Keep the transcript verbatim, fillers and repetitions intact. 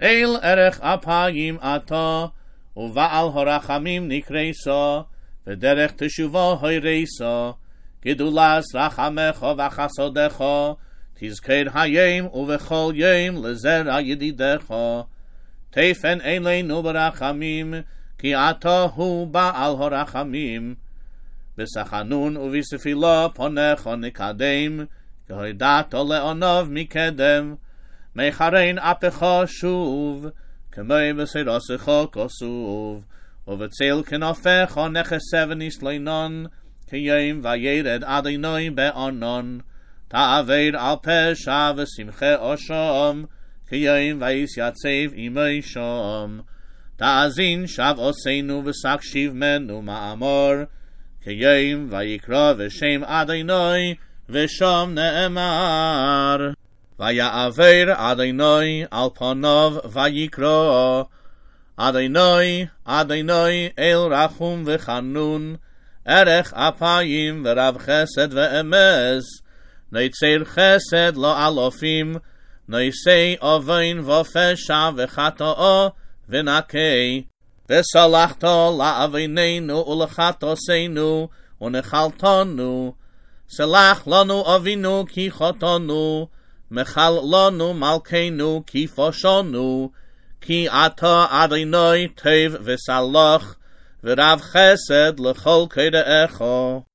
אל ערך אפיים אתה, ובעל הרחמים נקרסה, ודרך תשובו הוירסה, גדולת רחמך וחסדך, תזכר היום ובכל יום לזרע ידידך. תפן אלינו ברחמים, כי אתה הוא בעל הרחמים. בסחנון ובספילה פונך נקדם, כי הודעת לעונב מקדם. מחרן אפך שוב, כמו בסירוסך כסוב, ובצל כנפיך נכסה ונסלנון, כיום וירד אדוני בענן. תעבר על פשע ושמחה אשם, כיום ויתייצב עמי שם. תאזין שב עשינו ושקשיב מנו מאמר, כיום ויקרא בשם אדוני ושם נאמר. ויעבר אדוני על פניו ויקרא, אדוני, אדוני אל רחום וחנון, ערך אפיים ורב חסד ואמס, נצר חסד לא אלופים, נעשה עוון ופשע וחטאו ונקי. וסלחת לעווננו ולחטאתנו ונחלתנו. סלח לנו אבינו כי חטאנו, מחל לנו מלכנו כי פשענו, כי אתה אדוני טוב וסלח, ורב חסד לכל קודעך.